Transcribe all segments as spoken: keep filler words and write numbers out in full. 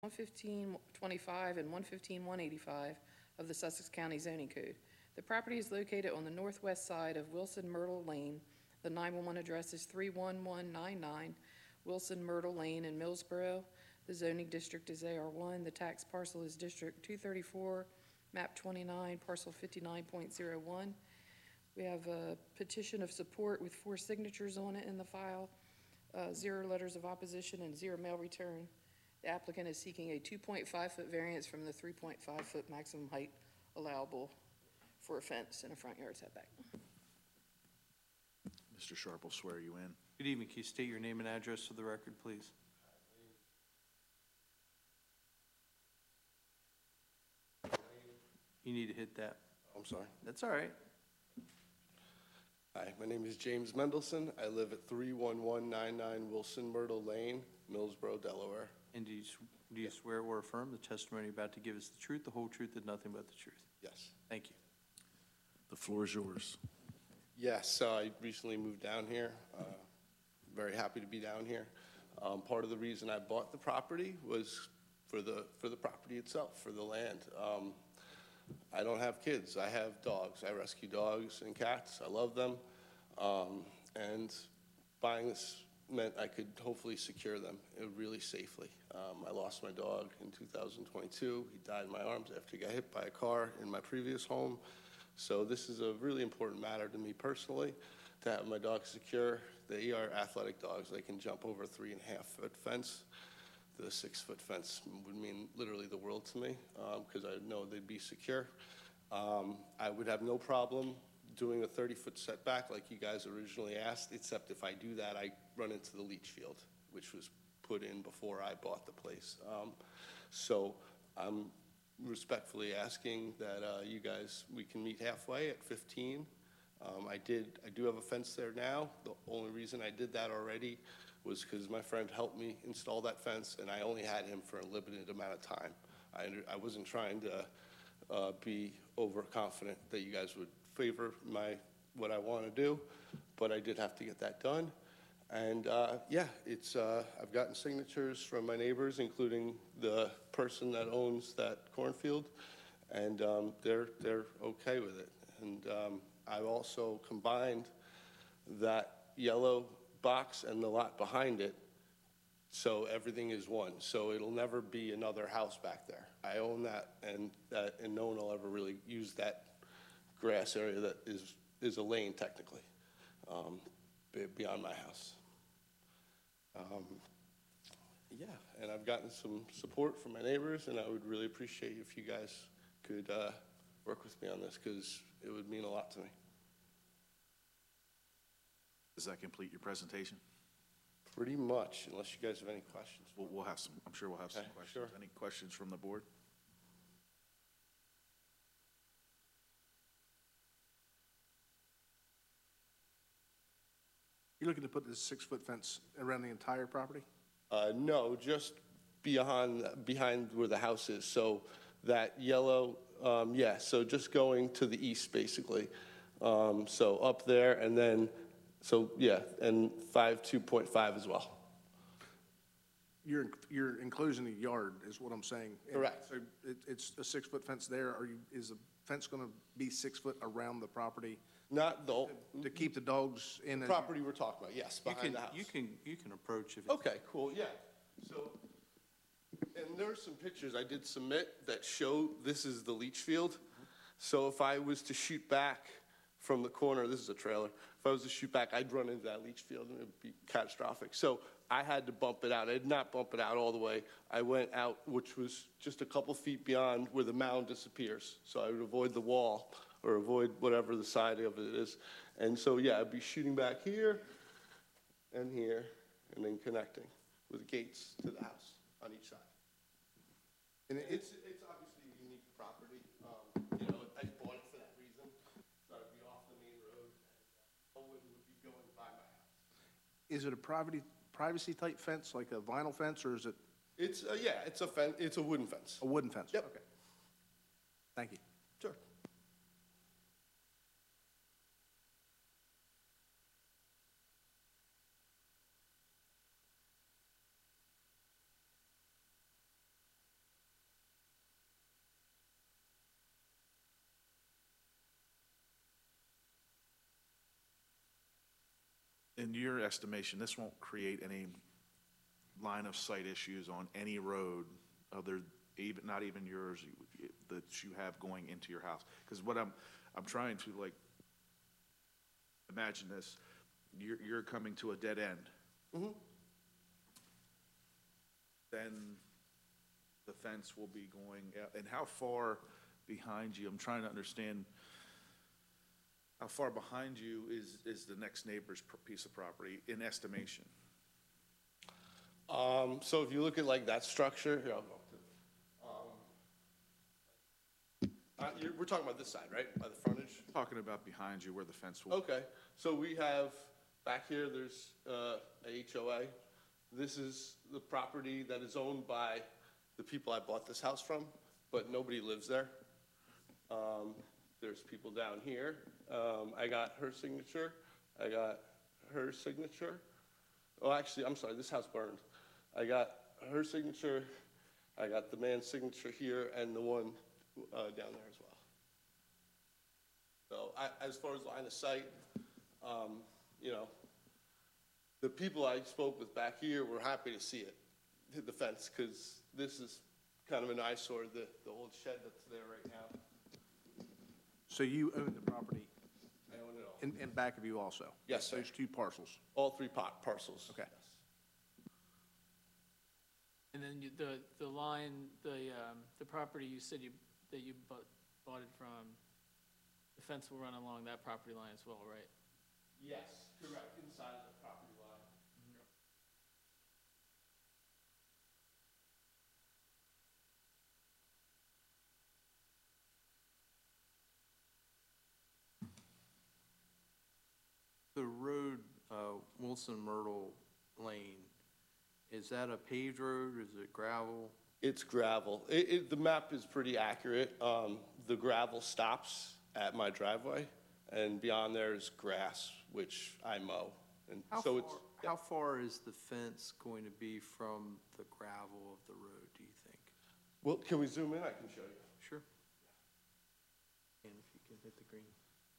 one fifteen twenty-five and one fifteen one eighty-five of the Sussex County Zoning Code. The property is located on the northwest side of Wilson Myrtle Lane. The nine one one address is three one one nine nine Wilson Myrtle Lane in Millsboro. The zoning district is A R one. The tax parcel is District two thirty-four, map twenty-nine, parcel fifty-nine point zero one. We have a petition of support with four signatures on it in the file, uh, zero letters of opposition and zero mail return. The applicant is seeking a two point five foot variance from the three point five foot maximum height allowable for a fence and a front yard setback. Mister Sharp will swear you in. Good evening. Can you state your name and address for the record, please? You need to hit that. I'm sorry. That's all right. Hi, my name is James Mendelson. I live at three one one nine nine Wilson Myrtle Lane, Millsboro, Delaware. And do you, do you swear or affirm the testimony you're about to give is the truth, the whole truth, and nothing but the truth? Yes. Thank you. The floor is yours. Yes, uh, I recently moved down here. Uh, very happy to be down here. Um, part of the reason I bought the property was for the for the property itself, for the land. Um, I don't have kids. I have dogs. I rescue dogs and cats. I love them. Um, and buying this meant I could hopefully secure them really safely. Um, I lost my dog in two thousand twenty-two. He died in my arms after he got hit by a car in my previous home. So this is a really important matter to me personally, to have my dog secure. They are athletic dogs. They can jump over a three and a half foot fence. The six foot fence would mean literally the world to me, because um, I know they'd be secure. Um, I would have no problem doing a thirty foot setback like you guys originally asked, except if I do that, I run into the leach field, which was put in before I bought the place. Um, so I'm respectfully asking that uh, you guys, we can meet halfway at fifteen. Um, I did, I do have a fence there now. The only reason I did that already was because my friend helped me install that fence, and I only had him for a limited amount of time. I, I wasn't trying to uh, be overconfident that you guys would favor my what I want to do, but I did have to get that done. And uh, yeah, it's uh, I've gotten signatures from my neighbors, including the person that owns that cornfield, and um, they're they're okay with it. And um, I've also combined that yellow box and the lot behind it, so everything is one. So it'll never be another house back there. I own that, and that, and no one will ever really use that grass area that is is a lane technically, um, beyond my house. Um, yeah, and I've gotten some support from my neighbors, and I would really appreciate if you guys could uh, work with me on this, because it would mean a lot to me. Does that complete your presentation? Pretty much, unless you guys have any questions. We'll, we'll have some, I'm sure we'll have some Okay, questions. sure. Any questions from the board? You're looking to put this six-foot fence around the entire property? Uh, no, just beyond, behind where the house is. So that yellow, um, yeah, so just going to the east, basically. Um, so up there, and then, so yeah, and five two point five as well. You're, you're enclosing the yard is what I'm saying. And Correct. So it, it's a six-foot fence there. Are you, is the fence going to be six foot around the property Not the to keep the dogs in? as you- property we're talking about, yes, You behind can, the house. you can, you can approach if it's Okay, cool, yeah. So, and there are some pictures I did submit that show this is the leach field. So if I was to shoot back from the corner, this is a trailer, if I was to shoot back, I'd run into that leach field and it would be catastrophic. So I had to bump it out. I did not bump it out all the way. I went out, which was just a couple feet beyond where the mound disappears. So I would avoid the wall or avoid whatever the side of it is. And so, yeah, I'd be shooting back here and here and then connecting with gates to the house on each side. And it's, it's obviously a unique property. Um, you know, I bought it for that reason. So I'd be off the main road. No one would be going by my house. Is it a privacy, privacy type fence, like a vinyl fence, or is it It's, uh, yeah, it's a fence, it's a wooden fence. a wooden fence? Yep. Okay. Thank you. Sure. in your estimation, this won't create any line of sight issues on any road other, even, not even yours, you- that you have going into your house? Because what I'm, I'm trying to like, imagine this, you're, you're coming to a dead end. Mhm. Then the fence will be going, out. And how far behind you, I'm trying to understand, how far behind you is, is the next neighbor's pr- piece of property in estimation? Um, so if you look at like that structure, here, I'll go up to, um, uh, you're, we're talking about this side, right, by the frontage? Talking about behind you where the fence will. Okay, so we have, back here, there's, uh, a H O A. This is the property that is owned by the people I bought this house from, but nobody lives there. Um, there's people down here. Um, I got her signature, I got her signature. Oh, actually, I'm sorry, this house burned. I got her signature, I got the man's signature here, and the one, uh, down there as well. So I, as far as line of sight, um, you know, the people I spoke with back here were happy to see it, hit the fence, because this is kind of an eyesore, the, the old shed that's there right now. So you own the property I own it all. in, in back of you also? Yes, sir. Those two parcels? All three pot parcels. Okay. Yes. And then you, the, the line, the, um, the property you said you, that you bought, bought it from, the fence will run along that property line as well, right? Yes, correct, inside of the property line. The road, uh, Wilson Myrtle Lane, is that a paved road, is it gravel? It's gravel. It, it, the map is pretty accurate. Um, the gravel stops at my driveway, and beyond there is grass, which I mow. And How so far, it's, how far is the fence going to be from the gravel of the road, do you think? well, can we zoom in? I can show you. Sure. And if you can hit the green.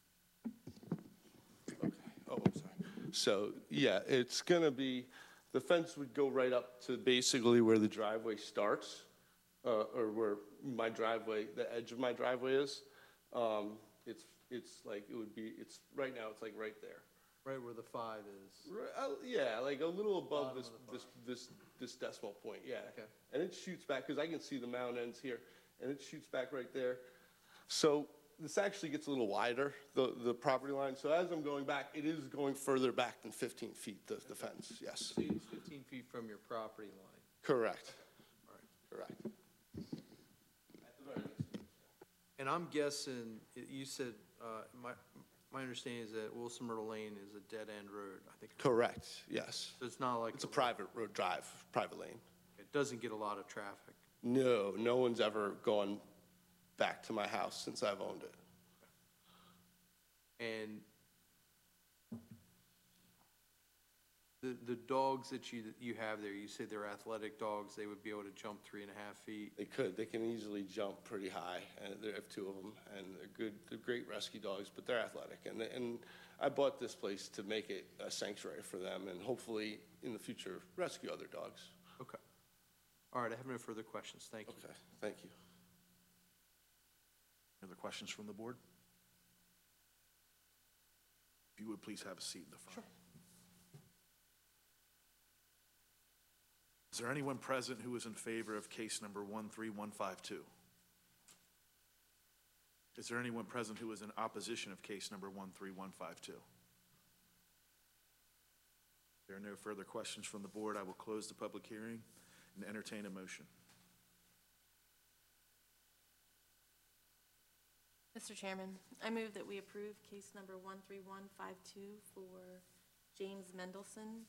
Oh, I'm sorry. So, yeah, it's gonna be, the fence would go right up to basically where the driveway starts, uh, or where my driveway, the edge of my driveway is. Um, it's, it's like, it would be, it's, right now, it's like right there. Right where the five is. Right, uh, yeah, like a little above Bottom this, of the this, this, this decimal point, yeah. Okay. And it shoots back, because I can see the mound ends here, and it shoots back right there. So this actually gets a little wider, the, the property line. So as I'm going back, it is going further back than fifteen feet, the, the fence, yes. See, it's fifteen feet from your property line. Correct, All right. correct. At the very least. And I'm guessing, you said, uh, my, my understanding is that Wilson Myrtle Lane is a dead-end road, I think. Correct, yes. So it's not like. It's a private road drive, private lane. It doesn't get a lot of traffic. No, no one's ever gone back to my house since I've owned it. And the, the dogs that you, you have there, you say they're athletic dogs, they would be able to jump three and a half feet. They could, they can easily jump pretty high, and there have two of them, and they're good, they're great rescue dogs, but they're athletic. And, and I bought this place to make it a sanctuary for them, and hopefully, in the future, rescue other dogs. Okay. All right, I have no further questions. Thank you. Okay, thank you. Any other questions from the board? If you would please have a seat in the front. Sure. Is there anyone present who is in favor of case number one three one five two? Is there anyone present who is in opposition of case number one three one five two? If there are no further questions from the board, I will close the public hearing and entertain a motion. Mister Chairman, I move that we approve case number one three one five two for James Mendelson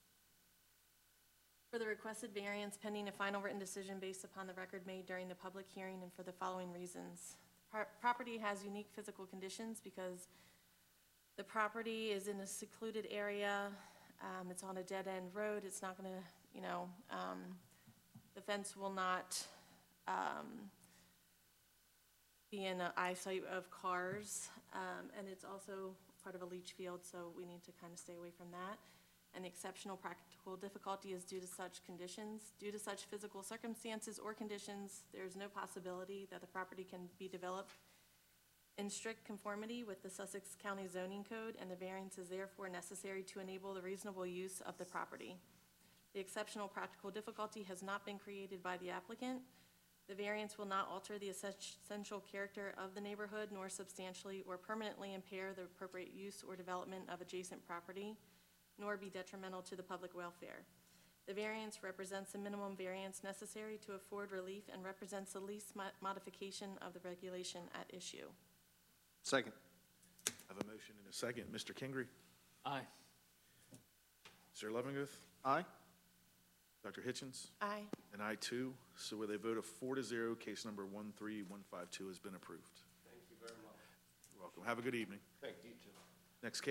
for the requested variance pending a final written decision based upon the record made during the public hearing and for the following reasons. Pro- Property has unique physical conditions because the property is in a secluded area. Um, it's on a dead-end road. It's not gonna, you know, um, the fence will not, um, be in an eyesight of cars, um, and it's also part of a leach field, so we need to kind of stay away from that. And the exceptional practical difficulty is due to such conditions. Due to such physical circumstances or conditions, there is no possibility that the property can be developed in strict conformity with the Sussex County zoning code, and the variance is therefore necessary to enable the reasonable use of the property. The exceptional practical difficulty has not been created by the applicant. The variance will not alter the essential character of the neighborhood, nor substantially or permanently impair the appropriate use or development of adjacent property, nor be detrimental to the public welfare. The variance represents the minimum variance necessary to afford relief and represents the least mo- modification of the regulation at issue. Second. I have a motion and a second. Mister Kingery? Aye. Mister Levengood? Aye. Doctor Hitchens? Aye. And I too. So with a vote of four to zero, case number one three one five two has been approved. Thank you very much. You're welcome. Have a good evening. Thank you, too. Next case.